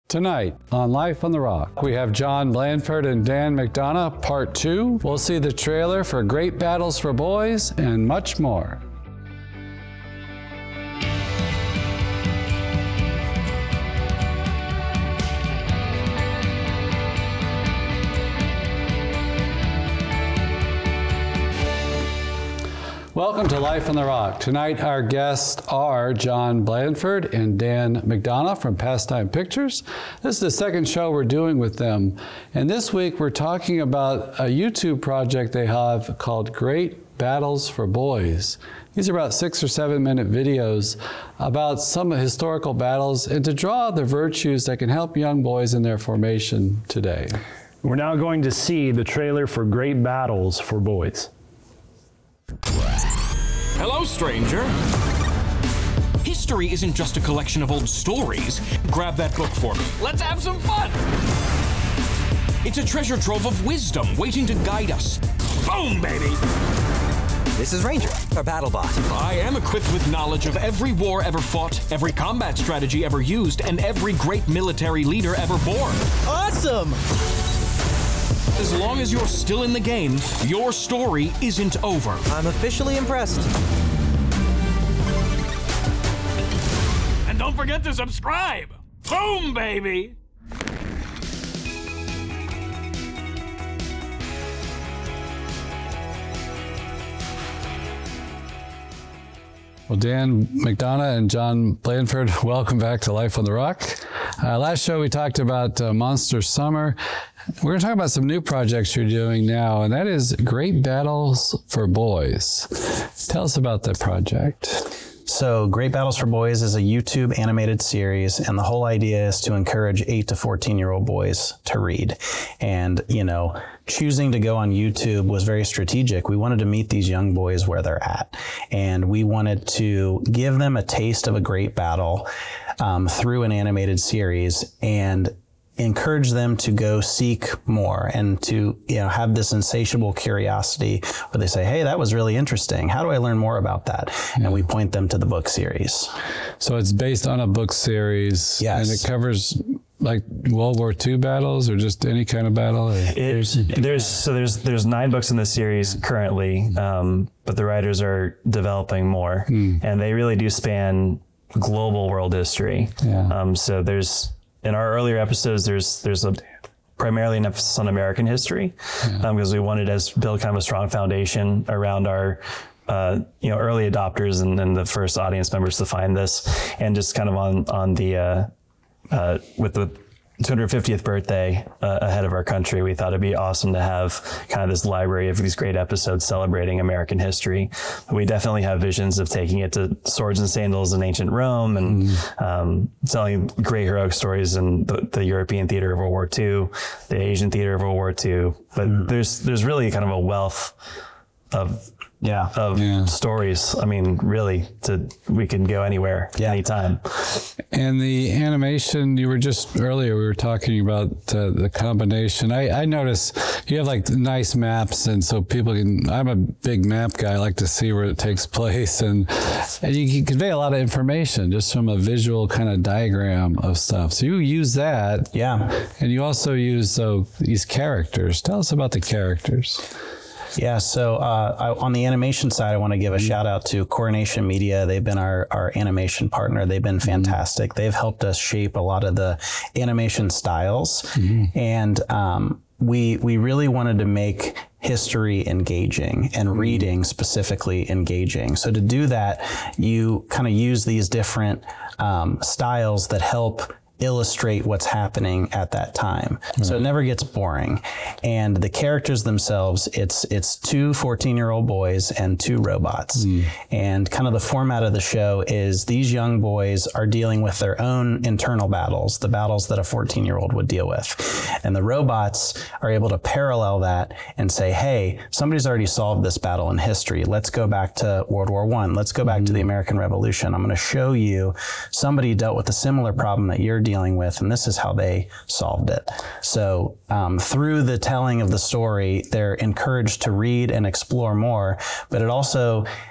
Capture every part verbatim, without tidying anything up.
Tonight on Life on the Rock, we have John Blandford and Dan McDonough, part two. We'll see the trailer for Great Battles for Boys and much more. Welcome to Life on the Rock. Tonight our guests are John Blandford and Dan McDonough from Pastime Pictures. This is the second show we're doing with them. And this week we're talking about a YouTube project they have called Great Battles for Boys. These are about six or seven minute videos about some historical battles and to draw the virtues that can help young boys in their formation today. We're now going to see the trailer for Great Battles for Boys. Hello, stranger. History isn't just a collection of old stories. Grab that book for me. Let's have some fun. It's a treasure trove of wisdom waiting to guide us. Boom, baby. This is Ranger, our BattleBot. I am equipped with knowledge of every war ever fought, every combat strategy ever used, and every great military leader ever born. Awesome! As long as you're still in the game, your story isn't over. I'm officially impressed. And don't forget to subscribe. Boom, baby! Well, Dan McDonough and John Blandford, welcome back to Life on the Rock. Uh, last show we talked about uh, Monster Summer. We're going to talk about some new projects you're doing now, and that is Great Battles for Boys. Tell us about that project. So Great Battles for Boys is a YouTube animated series, and the whole idea is to encourage eight to fourteen year old boys to read. And, you know, choosing to go on YouTube was very strategic. We wanted to meet these young boys where they're at, and we wanted to give them a taste of a great battle um, through an animated series and encourage them to go seek more and to, you know, have this insatiable curiosity where they say, hey, that was really interesting. How do I learn more about that? Mm-hmm. And we point them to the book series. So it's based on a book series. Yes. And it covers like World War Two battles or just any kind of battle? It, there's so there's there's nine books in the series currently, um, but the writers are developing more, mm. and they really do span global world history. Yeah. Um, so there's in our earlier episodes, there's there's a primarily an emphasis on American history, yeah. um, because we wanted to build kind of a strong foundation around our Uh, you know, early adopters and, and the first audience members to find this, and just kind of on on the uh, uh, with the two hundred fiftieth birthday uh, ahead of our country, we thought it'd be awesome to have kind of this library of these great episodes celebrating American history. We definitely have visions of taking it to Swords and Sandals in ancient Rome and mm. um, telling great heroic stories in the, the European theater of World War Two, the Asian theater of World War Two. But mm. there's there's really kind of a wealth of Yeah, of yeah. stories. I mean, really, to we can go anywhere, yeah. anytime. And the animation, you were just earlier, we were talking about uh, the combination. I, I notice you have like nice maps, and so people can, I'm a big map guy, I like to see where it takes place, and, and you can convey a lot of information just from a visual kind of diagram of stuff. So you use that. Yeah. And you also use uh, these characters. Tell us about the characters. Yeah, so uh, I, on the animation side, I want to give a mm-hmm. shout out to Coronation Media. They've been our, our animation partner. They've been fantastic. Mm-hmm. They've helped us shape a lot of the animation styles. Mm-hmm. And um, we we really wanted to make history engaging and reading specifically engaging. So to do that, you kind of use these different um, styles that help illustrate what's happening at that time. Right. So it never gets boring. And the characters themselves, it's it's two fourteen-year-old boys and two robots. Mm. And kind of the format of the show is these young boys are dealing with their own internal battles, the battles that a fourteen-year-old would deal with. And the robots are able to parallel that and say, hey, somebody's already solved this battle in history. Let's go back to World War One. Let's go back mm. to the American Revolution. I'm going to show you somebody dealt with a similar problem that you're dealing with, and this is how they solved it. So um, through the telling of the story, they're encouraged to read and explore more, but it also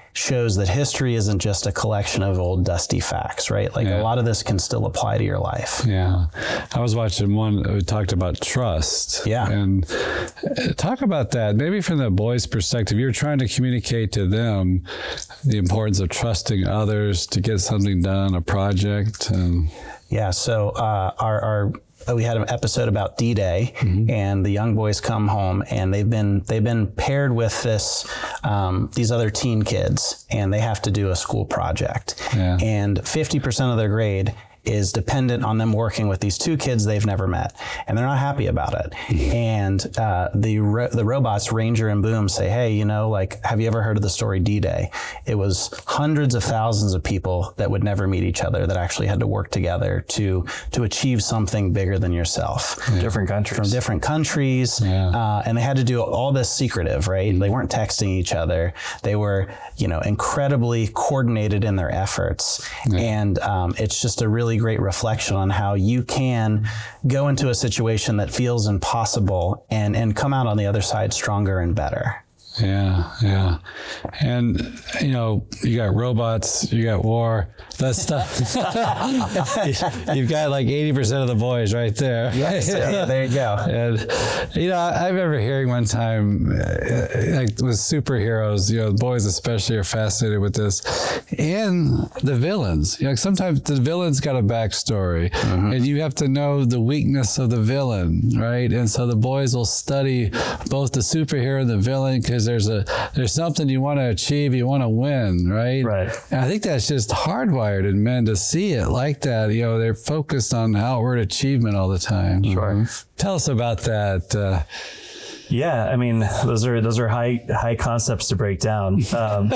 shows that history isn't just a collection of old dusty facts, right? Like Yeah. a lot of this can still apply to your life. Yeah. I was watching one that talked about trust. Yeah. And uh, talk about that. Maybe from the boys' perspective, you're trying to communicate to them the importance of trusting others to get something done, a project. And Yeah. So uh, our, our we had an episode about D-Day, mm-hmm. and the young boys come home, and they've been they've been paired with this um, these other teen kids, and they have to do a school project, Yeah. and fifty percent of their grade is dependent on them working with these two kids they've never met, and they're not happy about it. And uh, the ro- the robots Ranger and Boom say, hey, you know, like, have you ever heard of the story D-Day? It was hundreds of thousands of people that would never meet each other that actually had to work together to to achieve something bigger than yourself. From different countries. From different countries. Yeah. Uh, and they had to do all this secretive, right? They weren't texting each other. They were, you know, incredibly coordinated in their efforts. Yeah. And um, it's just a really great reflection on how you can go into a situation that feels impossible and, and come out on the other side stronger and better. Yeah, yeah. And, you know, you got robots, you got war, that stuff. You've got like eighty percent of the boys right there. Yes, yeah, there you go. And, you know, I remember hearing one time, uh, like with superheroes, you know, boys especially are fascinated with this, and the villains. You know, sometimes the villain's got a backstory, mm-hmm. and you have to know the weakness of the villain, right? And so the boys will study both the superhero and the villain because there's a there's something you want to achieve, you want to win, right? Right. And I think that's just hardwired in men to see it like that. You know, they're focused on outward achievement all the time. Sure. Mm-hmm. Tell us about that. Uh, Yeah, I mean, those are those are high high concepts to break down. Um,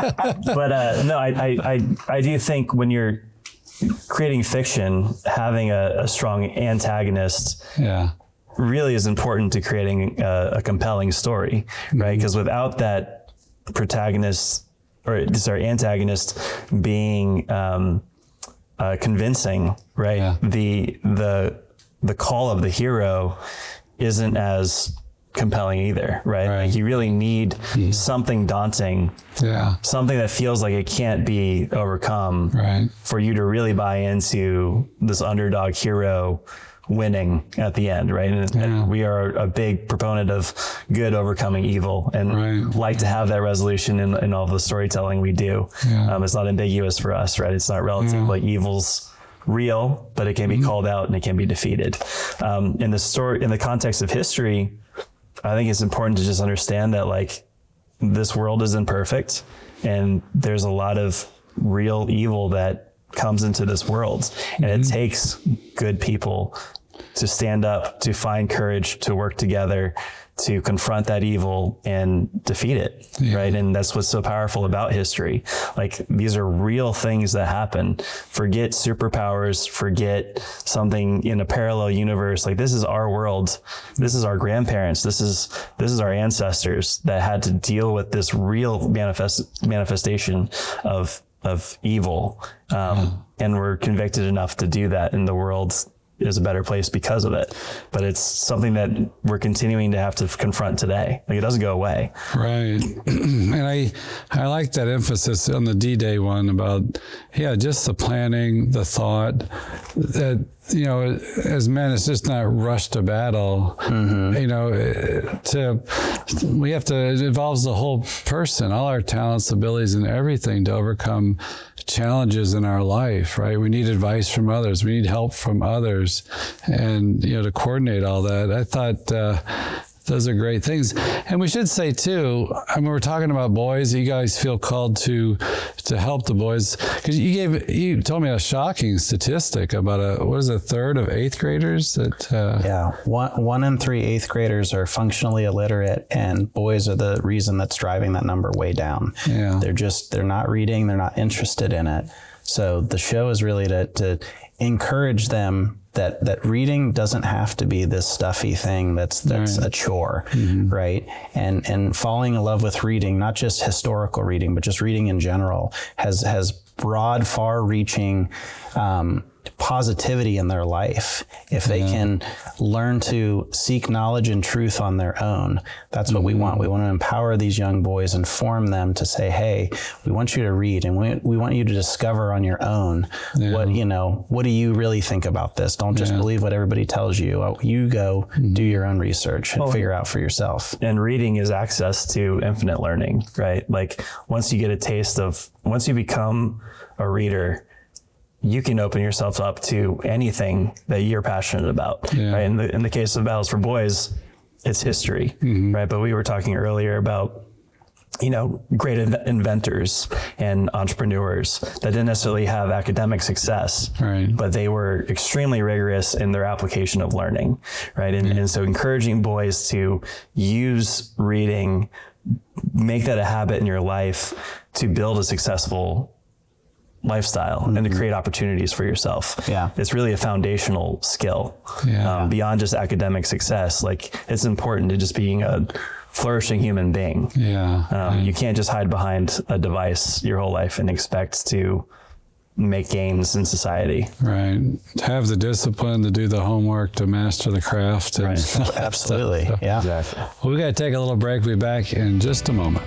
but uh, no, I, I I I do think when you're creating fiction, having a, a strong antagonist, yeah. really is important to creating a, a compelling story, right? Because without that protagonist or sorry antagonist being um, uh, convincing, right? Yeah. The the the call of the hero isn't as compelling either, right? Right. Like you really need something daunting, Yeah. something that feels like it can't be overcome, Right. for you to really buy into this underdog hero winning at the end, right? And, Yeah. and we are a big proponent of good overcoming evil, and Right. like to have that resolution in, in all the storytelling we do. Yeah. Um, it's not ambiguous for us, right? It's not relative. Yeah. Like evil's real, but it can be called out and it can be defeated. Um, in the story, in the context of history, I think it's important to just understand that like this world isn't perfect, and there's a lot of real evil that comes into this world, and it takes good people to stand up, to find courage, to work together, to confront that evil and defeat it, Yeah. right? And that's what's so powerful about history. Like these are real things that happen. Forget superpowers, forget something in a parallel universe. Like this is our world. This is our grandparents. This is this is our ancestors that had to deal with this real manifest manifestation of of evil. Um, yeah. And we're convicted enough to do that, and the world is a better place because of it. But it's something that we're continuing to have to confront today. Like it doesn't go away. Right. And I I like that emphasis on the D-Day one about, yeah, just the planning, the thought that, you know, as men, it's just not rush to battle. Mm-hmm. You know, to we have to, it involves the whole person, all our talents, abilities, and everything to overcome challenges in our life, right? We need advice from others. We need help from others, and, you know, to coordinate all that. I thought uh, those are great things. And we should say too, I mean, we're talking about boys. You guys feel called to to help the boys, because you gave you told me a shocking statistic about a what is it, a third of eighth graders that uh, yeah one one in three eighth graders are functionally illiterate, and boys are the reason that's driving that number way down. Yeah. They're just they're not reading, they're not interested in it. So the show is really to to encourage them that that reading doesn't have to be this stuffy thing that's that's right. a chore, mm-hmm. right? And and falling in love with reading, not just historical reading, but just reading in general, has has broad, far-reaching um, positivity in their life, if they yeah. can learn to seek knowledge and truth on their own, that's what mm-hmm. we want. We want to empower these young boys and form them to say, hey, we want you to read, and we, we want you to discover on your own yeah. what, you know, what do you really think about this? Don't just yeah. believe what everybody tells you. You go mm-hmm. do your own research and oh, figure out for yourself. And reading is access to infinite learning, right? Like once you get a taste of, once you become a reader, you can open yourself up to anything that you're passionate about. Yeah. Right? In the in the case of Battles for Boys, it's history, mm-hmm. right? But we were talking earlier about, you know, great in- inventors and entrepreneurs that didn't necessarily have academic success, right. but they were extremely rigorous in their application of learning, right? And, mm-hmm. and so encouraging boys to use reading, make that a habit in your life to build a successful lifestyle mm-hmm. and to create opportunities for yourself. Yeah. It's really a foundational skill yeah. um, beyond just academic success. Like it's important to just being a flourishing human being. Yeah. Um, right. You can't just hide behind a device your whole life and expect to make gains in society. Right. To have the discipline to do the homework, to master the craft. And right. Absolutely. So, yeah. Exactly. Well, we got to take a little break. We'll be back in just a moment.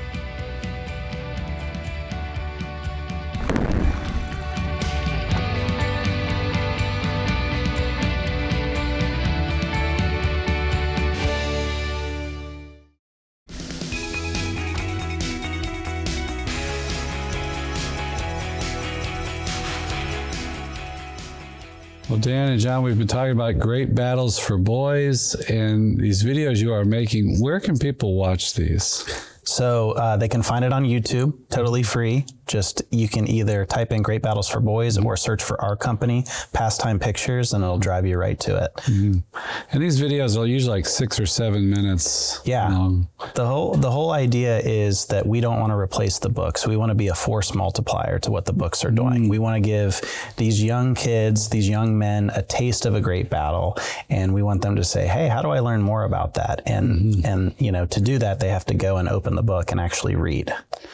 Well, Dan and John, we've been talking about great battles for boys and these videos you are making. Where can people watch these? So uh, they can find it on YouTube, totally free. Just you can either type in Great Battles for Boys or search for our company, Pastime Pictures, and it'll drive you right to it. Mm-hmm. And these videos are usually like six or seven minutes yeah. long. The whole the whole idea is that we don't want to replace the books. We want to be a force multiplier to what the books are doing. Mm-hmm. We want to give these young kids, these young men, a taste of a great battle, and we want them to say, "Hey, how do I learn more about that?" And mm-hmm. and you know, to do that, they have to go and open the book and actually read.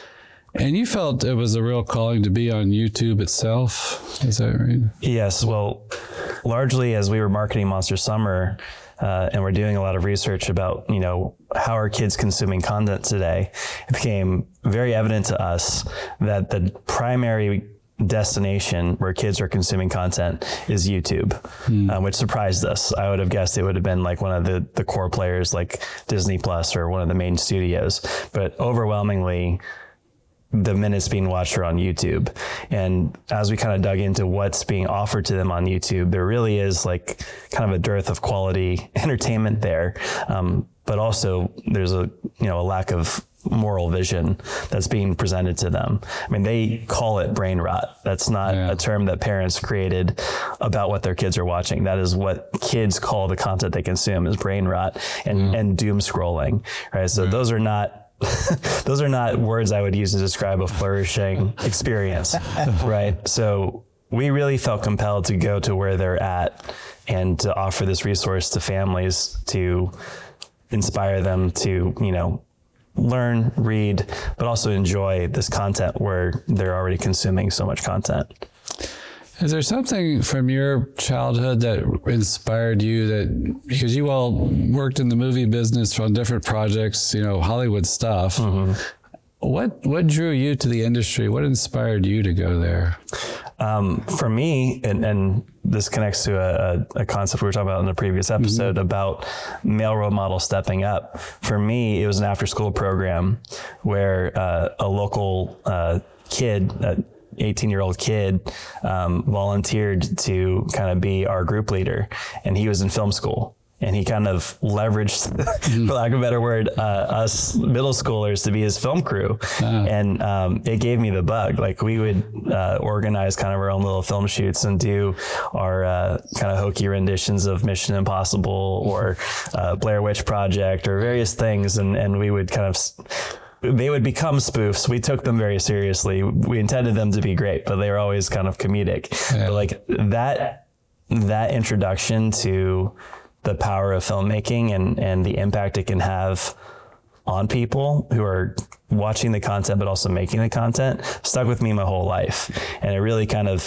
And you felt it was a real calling to be on YouTube itself. Is that right? Yes. Well, largely as we were marketing Monster Summer, uh, and we're doing a lot of research about, you know, how are kids consuming content today, it became very evident to us that the primary destination where kids are consuming content is YouTube, hmm. um, which surprised us. I would have guessed it would have been like one of the, the core players like Disney Plus or one of the main studios, but overwhelmingly the minutes being watched are on YouTube. And as we kind of dug into what's being offered to them on YouTube, there really is like kind of a dearth of quality entertainment there. Um, but also there's a, you know, a lack of moral vision that's being presented to them. I mean, they call it brain rot. That's not yeah. a term that parents created about what their kids are watching. That is what kids call the content they consume is brain rot and, mm. and doom scrolling, right? So mm. those are not those are not words I would use to describe a flourishing experience, right? So we really felt compelled to go to where they're at and to offer this resource to families to inspire them to, you know, learn, read, but also enjoy this content where they're already consuming so much content. Is there something from your childhood that inspired you that, because you all worked in the movie business on different projects, you know, Hollywood stuff. Mm-hmm. What what drew you to the industry? What inspired you to go there? Um, for me, and, and this connects to a, a concept we were talking about in the previous episode mm-hmm. about male role model stepping up. For me, it was an after school program where uh, a local uh, kid, uh, eighteen year old kid um, volunteered to kind of be our group leader, and he was in film school. And he kind of leveraged, for lack of a better word, uh, us middle schoolers to be his film crew. Uh. And um, it gave me the bug. Like we would uh, organize kind of our own little film shoots and do our uh, kind of hokey renditions of Mission Impossible or uh, Blair Witch Project or various things. And, and we would kind of... They would become spoofs. We took them very seriously. We intended them to be great, but they were always kind of comedic. Yeah. But like that, that introduction to the power of filmmaking and, and the impact it can have on people who are watching the content, but also making the content stuck with me my whole life. And it really kind of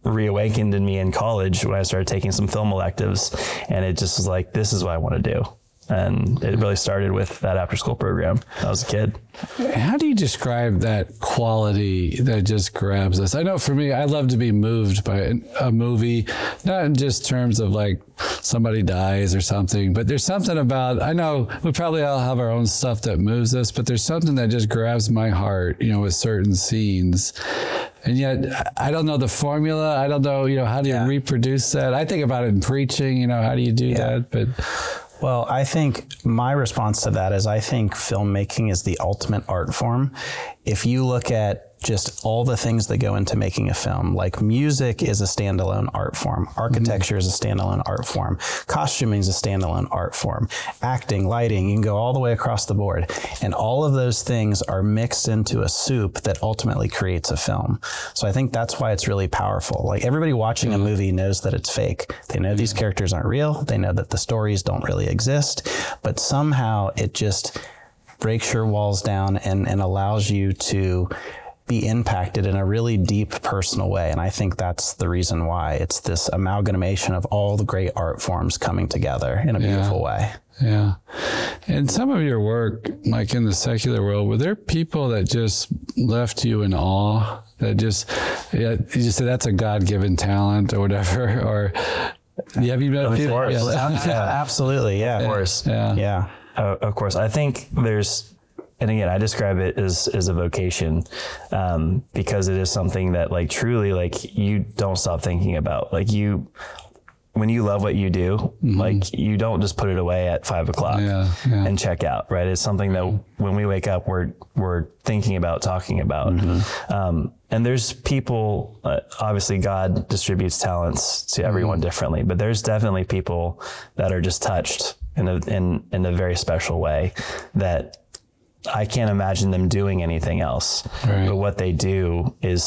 reawakened in me in college when I started taking some film electives, and it just was like, this is what I want to do. And it really started with that after school program. I was a kid. How do you describe that quality that just grabs us? I know for me, I love to be moved by a movie, not in just terms of like somebody dies or something, but there's something about, I know we probably all have our own stuff that moves us, but there's something that just grabs my heart, you know, with certain scenes. And yet, I don't know the formula. I don't know, you know, how do you yeah. reproduce that? I think about it in preaching, you know, how do you do yeah. that? But well, I think my response to that is I think filmmaking is the ultimate art form. If you look at just all the things that go into making a film, like music is a standalone art form, architecture mm-hmm. is a standalone art form, costuming is a standalone art form, acting, lighting, you can go all the way across the board. And all of those things are mixed into a soup that ultimately creates a film. So I think that's why it's really powerful. Like everybody watching mm-hmm. a movie knows that it's fake. They know these characters aren't real. They know that the stories don't really exist, but somehow it just breaks your walls down and, and allows you to be impacted in a really deep personal way. And I think that's the reason why it's this amalgamation of all the great art forms coming together in a yeah. beautiful way. Yeah. And some of your work, like in the secular world, were there people that just left you in awe, that just, yeah, you just said that's a God-given talent or whatever, or yeah, have you met of people? Course. Yeah. Yeah, absolutely. Yeah. Of course. Yeah. Yeah. Uh, of course. I think there's, and again, I describe it as, as a vocation, um, because it is something that like truly like you don't stop thinking about. Like you, when you love what you do, mm-hmm. like you don't just put it away at five o'clock yeah, yeah. and check out, right? It's something that when we wake up, we're, we're thinking about, talking about. Mm-hmm. Um, and there's people, uh, obviously God distributes talents to everyone mm-hmm. differently, but there's definitely people that are just touched in a, in, in a very special way that I can't imagine them doing anything else. Right. But what they do is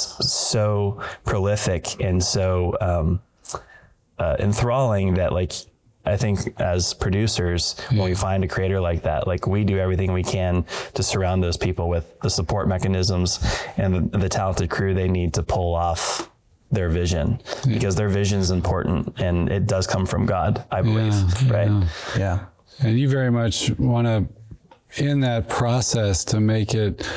so prolific and so um, uh, enthralling that, like, I think as producers, yeah. when we find a creator like that, like we do everything we can to surround those people with the support mechanisms and the, the talented crew they need to pull off their vision, yeah. because their vision is important and it does come from God, I believe. Yeah, right. Yeah. yeah. And you very much want to, in that process, to make it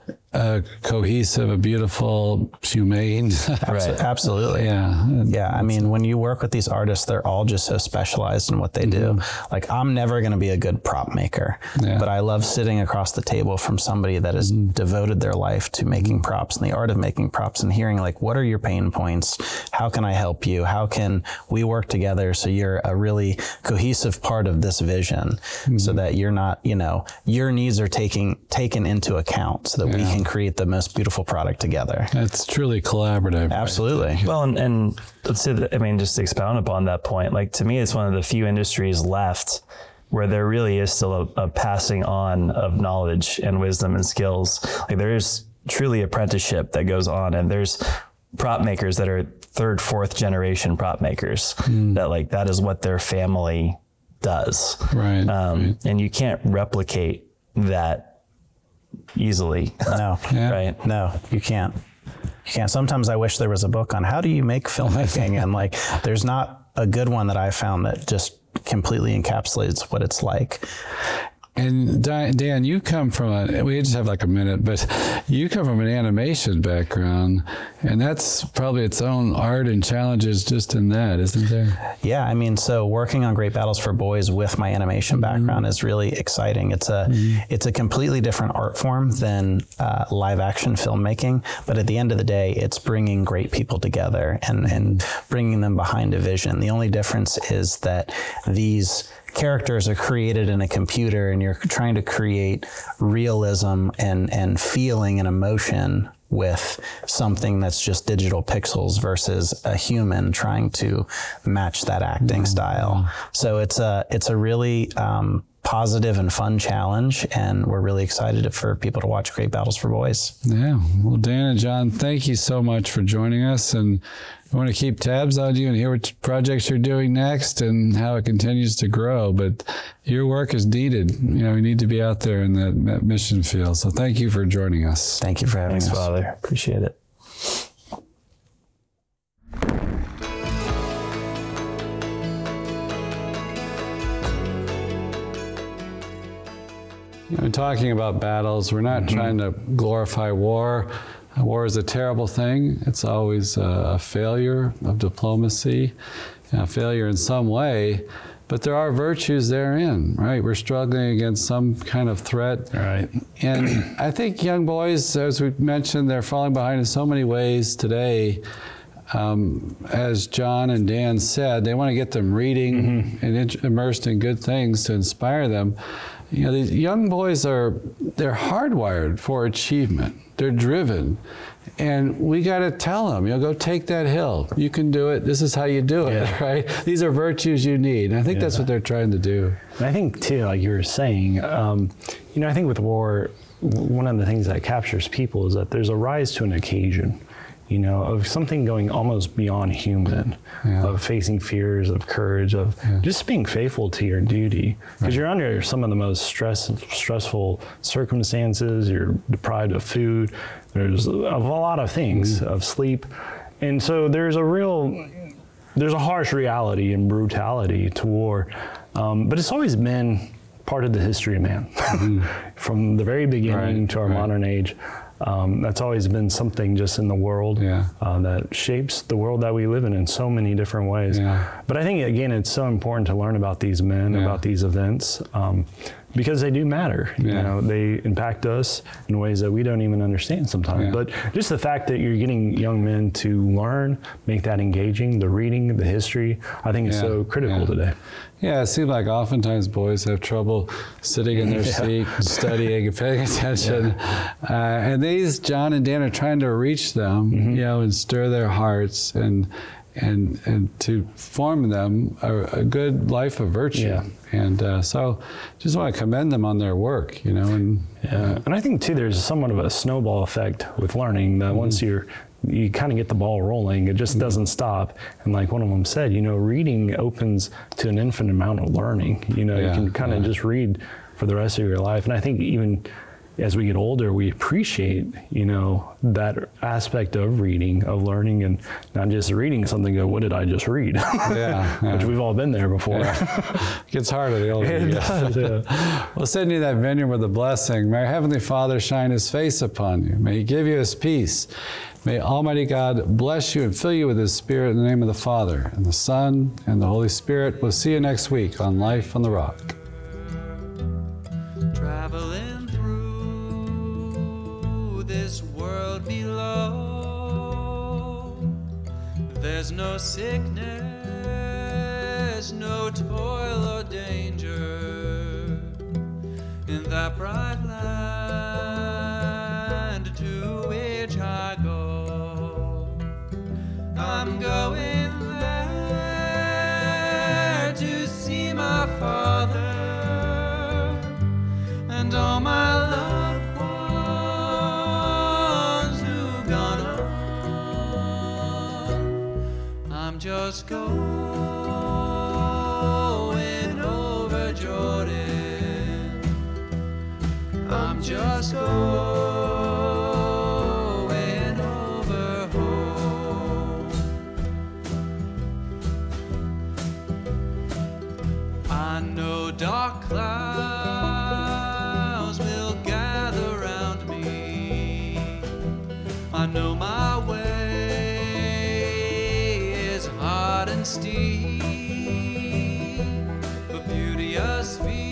a cohesive, a beautiful, humane. Right. Absolutely. Yeah. Yeah. I mean, when you work with these artists, they're all just so specialized in what they mm-hmm. do. Like, I'm never going to be a good prop maker, yeah. but I love sitting across the table from somebody that has mm-hmm. devoted their life to making props and the art of making props and hearing, like, what are your pain points? How can I help you? How can we work together so you're a really cohesive part of this vision, mm-hmm. so that you're not, you know, your needs are taking taken into account so that yeah. we can create the most beautiful product together. It's truly collaborative. Absolutely. Right? Well, and, and let's say that, I mean, just to expound upon that point, like to me, it's one of the few industries left where there really is still a, a passing on of knowledge and wisdom and skills. Like there is truly apprenticeship that goes on, and there's prop makers that are third, fourth generation prop makers mm. that like, that is what their family does. Right. Um, right. And you can't replicate that easily. No. Yeah. Right. No, you can't. You can't. Sometimes I wish there was a book on how do you make filmmaking, and like, there's not a good one that I found that just completely encapsulates what it's like. And Dan, you come from a, we just have like a minute, but you come from an animation background, and that's probably its own art and challenges just in that, isn't there? Yeah, I mean, so working on Great Battles for Boys with my animation background mm-hmm. is really exciting. It's a, mm-hmm. it's a completely different art form than uh, live action filmmaking, but at the end of the day, it's bringing great people together and, and bringing them behind a vision. The only difference is that these characters are created in a computer, and you're trying to create realism and, and feeling and emotion with something that's just digital pixels versus a human trying to match that acting mm-hmm. style. So it's a, it's a really um, positive and fun challenge, and we're really excited for people to watch Great Battles for Boys. Yeah. Well, Dan and John, thank you so much for joining us, and I want to keep tabs on you and hear what projects you're doing next and how it continues to grow. But your work is needed. You know, we need to be out there in that, that mission field. So thank you for joining us. Thank you for having Thanks, us. Father. Appreciate it. You know, talking about battles, we're not mm-hmm. trying to glorify war. War is a terrible thing. It's always a failure of diplomacy, a failure in some way, but there are virtues therein, right? We're struggling against some kind of threat. Right. And I think young boys, as we mentioned, they're falling behind in so many ways today. Um, as John and Dan said, they want to get them reading mm-hmm. and in- immersed in good things to inspire them. You know, these young boys are, they're hardwired for achievement. They're driven. And we got to tell them, you know, go take that hill. You can do it. This is how you do it, yeah. right? These are virtues you need. And I think yeah. that's what they're trying to do. And I think, too, like you were saying, um, you know, I think with war, one of the things that captures people is that there's a rise to an occasion, you know, of something going almost beyond human, yeah. of facing fears, of courage, of yeah. just being faithful to your duty. Because right. you're under some of the most stress, stressful circumstances, you're deprived of food, there's of a lot of things, mm-hmm. of sleep. And so there's a real, there's a harsh reality and brutality to war. Um, but it's always been part of the history of man, mm-hmm. from the very beginning right. to our right. modern age. Um, that's always been something just in the world yeah. uh, that shapes the world that we live in in so many different ways. Yeah. But I think, again, it's so important to learn about these men, yeah. about these events, um, because they do matter. Yeah. You know, they impact us in ways that we don't even understand sometimes. Yeah. But just the fact that you're getting young men to learn, make that engaging, the reading, the history, I think is yeah. so critical yeah. today. Yeah, it seems like oftentimes boys have trouble sitting in their yeah. seat, studying and paying attention. Yeah. Uh, and these, John and Dan, are trying to reach them, mm-hmm. you know, and stir their hearts and and and to form them a, a good life of virtue. Yeah. And uh, so just want to commend them on their work, you know. And, yeah. uh, and I think, too, there's somewhat of a snowball effect with learning that mm-hmm. once you're you kind of get the ball rolling, it just mm-hmm. doesn't stop. And like one of them said, you know, reading opens to an infinite amount of learning. You know, yeah, you can kind of yeah. just read for the rest of your life. And I think even as we get older, we appreciate, you know, that aspect of reading, of learning, and not just reading something, go, what did I just read? Yeah, yeah. Which we've all been there before. Yeah. It gets harder the older you get. It does, yeah. Well, send you that vineyard with a blessing. May our Heavenly Father shine His face upon you. May He give you His peace. May Almighty God bless you and fill you with His Spirit in the name of the Father, and the Son, and the Holy Spirit. We'll see you next week on Life on the Rock. Traveling through this world below, there's no sickness, no toil or danger in that bright land to which I go. I'm going there to see my Father and all my loved ones who've gone on. I'm just going over Jordan. I'm just going over home. I know dark clouds will gather round me. I know my way is hard and steep, but beauteous feet